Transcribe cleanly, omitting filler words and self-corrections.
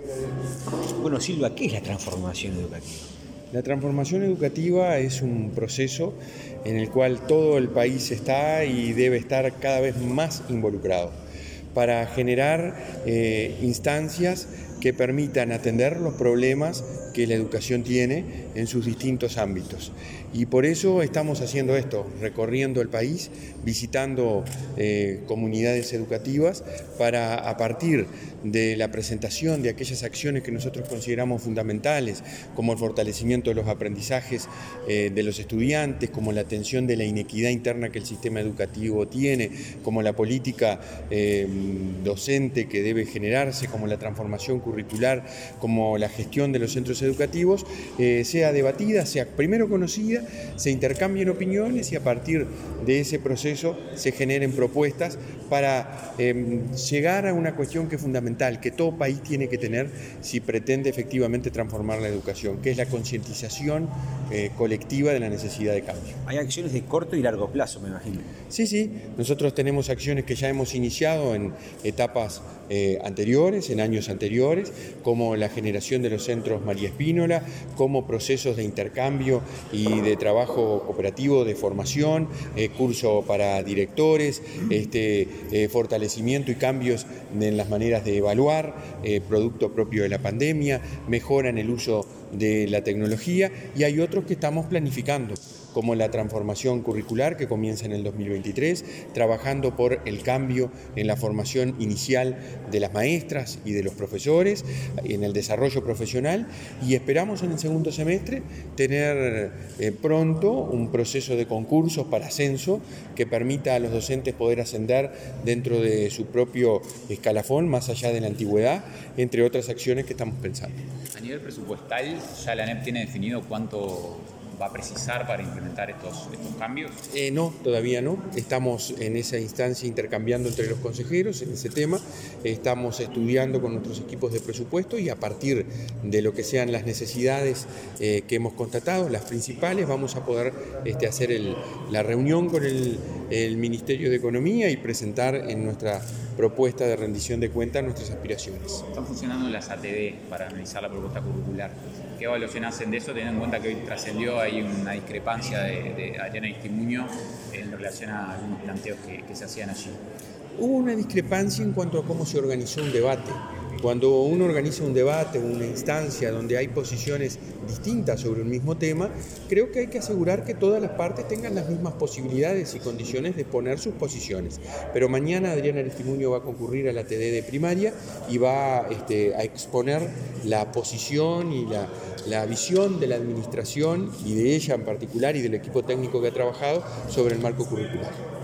Bueno, Silva, ¿qué es la transformación educativa? La transformación educativa es un proceso en el cual todo el país está y debe estar cada vez más involucrado para generar instancias que permitan atender los problemas que la educación tiene en sus distintos ámbitos. Y por eso estamos haciendo esto, recorriendo el país, visitando comunidades educativas para, a partir de la presentación de aquellas acciones que nosotros consideramos fundamentales, como el fortalecimiento de los aprendizajes de los estudiantes, como la atención de la inequidad interna que el sistema educativo tiene, como la política docente que debe generarse, como la transformación curricular, como la gestión de los centros educativos, sea debatida, sea primero conocida, se intercambien opiniones y a partir de ese proceso se generen propuestas para llegar a una cuestión que es fundamental, que todo país tiene que tener si pretende efectivamente transformar la educación, que es la concientización colectiva de la necesidad de cambio. Hay acciones de corto y largo plazo, me imagino. Sí, nosotros tenemos acciones que ya hemos iniciado en etapas anteriores, en años anteriores, como la generación de los centros María Espínola, como procesos de intercambio y de trabajo cooperativo, de formación, curso para directores, fortalecimiento y cambios en las maneras de evaluar, producto propio de la pandemia, mejora en el uso de la tecnología, y hay otros que estamos planificando, como la transformación curricular que comienza en el 2023, trabajando por el cambio en la formación inicial de las maestras y de los profesores, en el desarrollo profesional, y esperamos en el segundo semestre tener pronto un proceso de concursos para ascenso que permita a los docentes poder ascender dentro de su propio escalafón, más allá de la antigüedad, entre otras acciones que estamos pensando. A nivel presupuestal, ¿ya la ANEP tiene definido cuánto va a precisar para implementar estos cambios? No, todavía no. Estamos en esa instancia intercambiando entre los consejeros en ese tema. Estamos estudiando con nuestros equipos de presupuesto y a partir de lo que sean las necesidades que hemos constatado, las principales, vamos a poder hacer la reunión con el Ministerio de Economía y presentar en nuestra propuesta de rendición de cuentas nuestras aspiraciones. Están funcionando las ATD para analizar la propuesta curricular. ¿Qué evaluación hacen de eso, teniendo en cuenta que hoy trascendió ahí una discrepancia de Adriana Aristimuño en relación a algunos planteos que se hacían allí? Hubo una discrepancia en cuanto a cómo se organizó un debate. Cuando uno organiza un debate, una instancia donde hay posiciones distintas sobre un mismo tema, creo que hay que asegurar que todas las partes tengan las mismas posibilidades y condiciones de poner sus posiciones. Pero mañana Adriana Aristimuño va a concurrir a la TD de primaria y va a exponer la posición y la visión de la administración y de ella en particular y del equipo técnico que ha trabajado sobre el marco curricular.